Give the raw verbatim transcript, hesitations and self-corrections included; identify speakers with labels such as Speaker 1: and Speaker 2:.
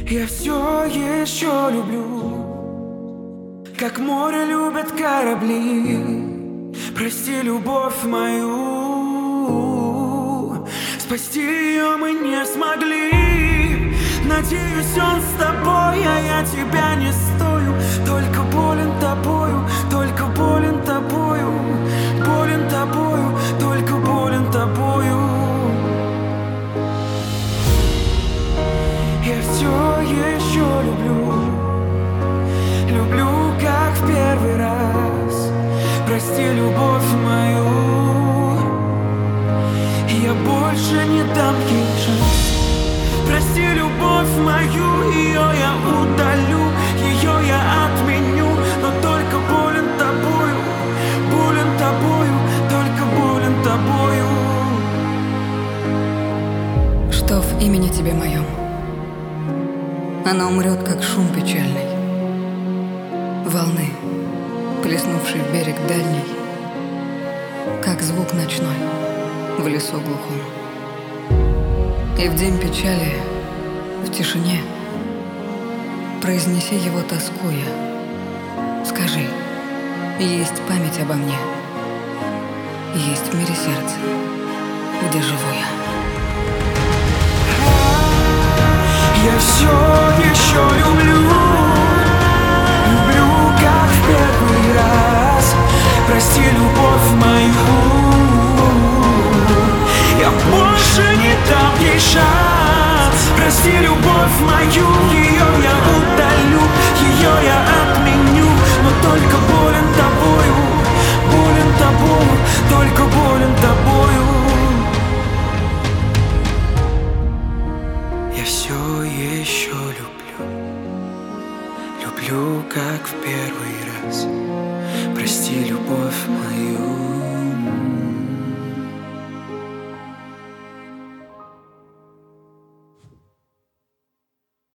Speaker 1: Я все еще люблю, как море любят корабли. Прости, любовь мою, спасти ее мы не смогли. Надеюсь, он с тобой, а я тебя не стою. Только болен тобою, только болен тобою, болен тобою, только болен тобою. Я все еще люблю, люблю, как в первый раз. Прости, любовь мою, я больше не дам ей шанс. Прости, любовь мою, ее я удалю, ее я отменю, но только болен тобою, болен тобою, только болен тобою.
Speaker 2: Что в имени тебе моем? Она умрет, как шум печальный волны, плеснувший в берег дальний, как звук ночной в лесу глухом. И в день печали, в тишине, произнеси его тоскуя. Скажи, есть память обо мне, есть в мире сердце, где живу я.
Speaker 1: Я все еще люблю, люблю, как в первый раз. Прости, любовь мою, я больше не дам ей шанс. Прости, любовь мою, ее я удалю, ее я отменю, но только болен тобою, болен тобою, только болен тобою. Я все еще люблю, люблю, как в первый раз. Прости, любовь мою,